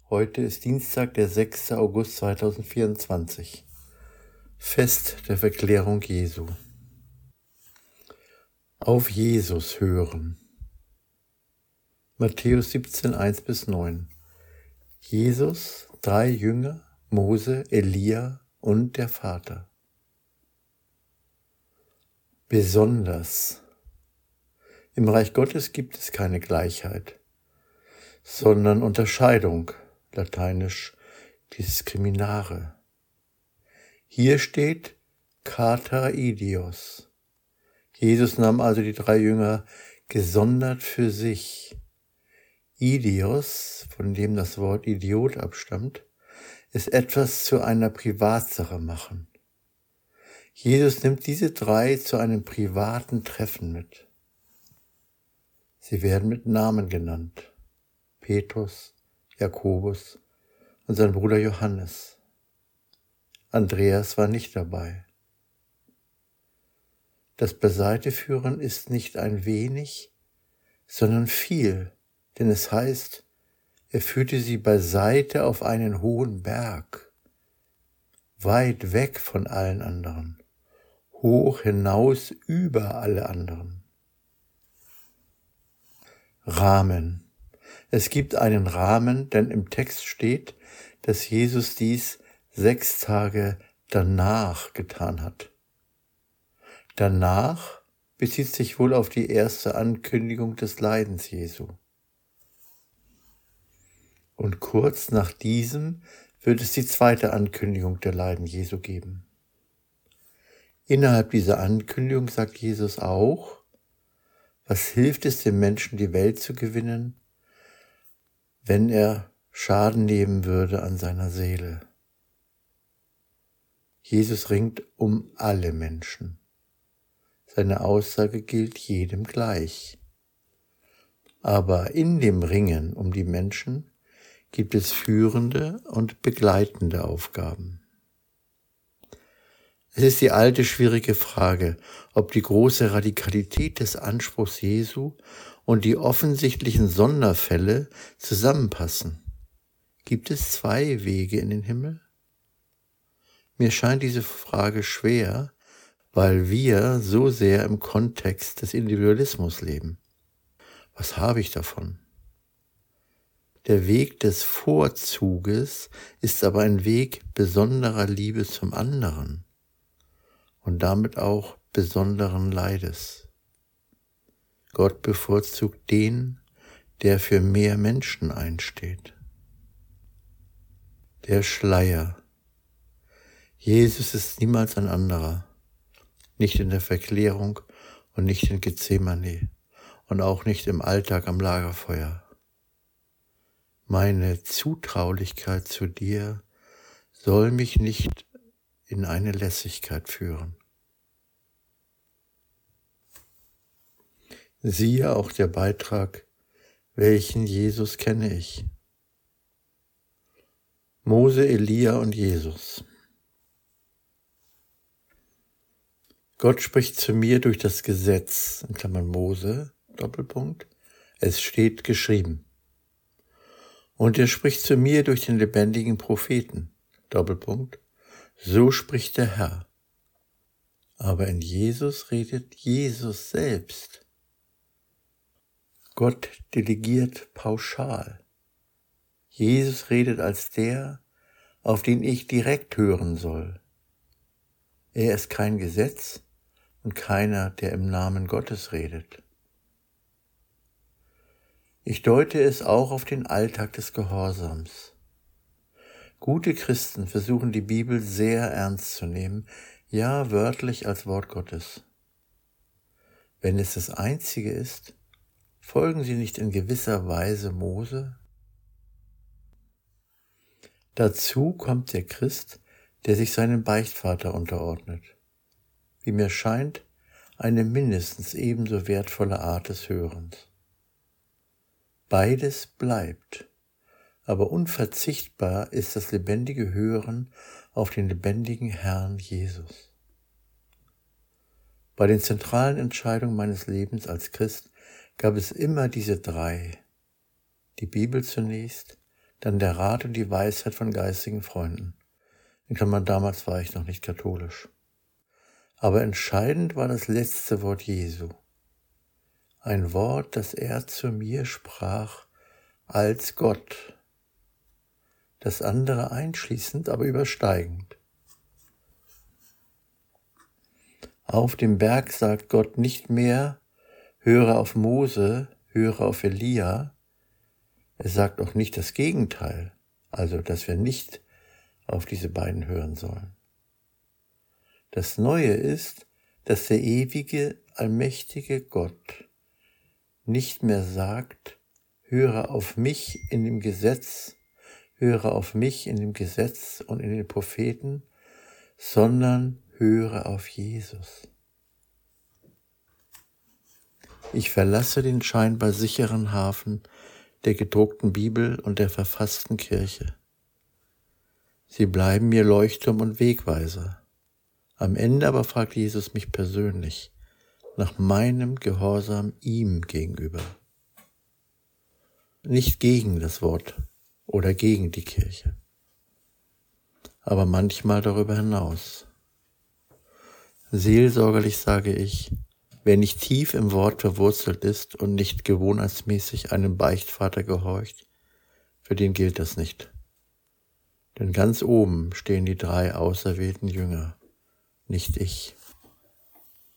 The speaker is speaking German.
Heute ist Dienstag, der 6. August 2024. Fest der Verklärung Jesu. Auf Jesus hören. Matthäus 17, 1-9. Jesus, 3 Jünger, Mose, Elia und der Vater. Besonders. Im Reich Gottes gibt es keine Gleichheit, sondern Unterscheidung, lateinisch discriminare. Hier steht Kataraidios. Jesus nahm also die 3 Jünger gesondert für sich. Idios, von dem das Wort Idiot abstammt, ist etwas zu einer Privatsache machen. Jesus nimmt diese 3 zu einem privaten Treffen mit. Sie werden mit Namen genannt. Petrus, Jakobus und sein Bruder Johannes. Andreas war nicht dabei. Das Beiseiteführen ist nicht ein wenig, sondern viel, denn es heißt, er führte sie beiseite auf einen hohen Berg, weit weg von allen anderen, hoch hinaus über alle anderen. Rahmen. Es gibt einen Rahmen, denn im Text steht, dass Jesus dies 6 Tage danach getan hat. Danach bezieht sich wohl auf die erste Ankündigung des Leidens Jesu. Und kurz nach diesem wird es die zweite Ankündigung der Leiden Jesu geben. Innerhalb dieser Ankündigung sagt Jesus auch, was hilft es dem Menschen, die Welt zu gewinnen, wenn er Schaden nehmen würde an seiner Seele. Jesus ringt um alle Menschen. Seine Aussage gilt jedem gleich. Aber in dem Ringen um die Menschen gibt es führende und begleitende Aufgaben. Es ist die alte schwierige Frage, ob die große Radikalität des Anspruchs Jesu und die offensichtlichen Sonderfälle zusammenpassen. Gibt es 2 Wege in den Himmel? Mir scheint diese Frage schwer, weil wir so sehr im Kontext des Individualismus leben. Was habe ich davon? Der Weg des Vorzuges ist aber ein Weg besonderer Liebe zum anderen und damit auch besonderen Leides. Gott bevorzugt den, der für mehr Menschen einsteht. Der Schleier. Jesus ist niemals ein anderer, nicht in der Verklärung und nicht in Gethsemane und auch nicht im Alltag am Lagerfeuer. Meine Zutraulichkeit zu dir soll mich nicht in eine Lässigkeit führen. Siehe auch der Beitrag, welchen Jesus kenne ich? Mose, Elia und Jesus. Gott spricht zu mir durch das Gesetz, in Klammern Mose, Doppelpunkt, es steht geschrieben. Und er spricht zu mir durch den lebendigen Propheten, Doppelpunkt, so spricht der Herr. Aber in Jesus redet Jesus selbst. Gott delegiert pauschal. Jesus redet als der, auf den ich direkt hören soll. Er ist kein Gesetz und keiner, der im Namen Gottes redet. Ich deute es auch auf den Alltag des Gehorsams. Gute Christen versuchen die Bibel sehr ernst zu nehmen, ja wörtlich als Wort Gottes. Wenn es das Einzige ist, folgen sie nicht in gewisser Weise Mose? Dazu kommt der Christ, der sich seinem Beichtvater unterordnet. Wie mir scheint, eine mindestens ebenso wertvolle Art des Hörens. Beides bleibt, aber unverzichtbar ist das lebendige Hören auf den lebendigen Herrn Jesus. Bei den zentralen Entscheidungen meines Lebens als Christ gab es immer diese 3. Die Bibel zunächst, dann der Rat und die Weisheit von geistigen Freunden. In Klammern, damals war ich noch nicht katholisch. Aber entscheidend war das letzte Wort Jesu. Ein Wort, das er zu mir sprach als Gott. Das andere einschließend, aber übersteigend. Auf dem Berg sagt Gott nicht mehr, höre auf Mose, höre auf Elia. Er sagt auch nicht das Gegenteil, also dass wir nicht auf diese beiden hören sollen. Das Neue ist, dass der ewige, allmächtige Gott nicht mehr sagt, höre auf mich in dem Gesetz, höre auf mich in dem Gesetz und in den Propheten, sondern höre auf Jesus. Ich verlasse den scheinbar sicheren Hafen der gedruckten Bibel und der verfassten Kirche. Sie bleiben mir Leuchtturm und Wegweiser. Am Ende aber fragt Jesus mich persönlich nach meinem Gehorsam ihm gegenüber. Nicht gegen das Wort oder gegen die Kirche, aber manchmal darüber hinaus. Seelsorgerlich sage ich, wer nicht tief im Wort verwurzelt ist und nicht gewohnheitsmäßig einem Beichtvater gehorcht, für den gilt das nicht. Denn ganz oben stehen die 3 auserwählten Jünger, nicht ich.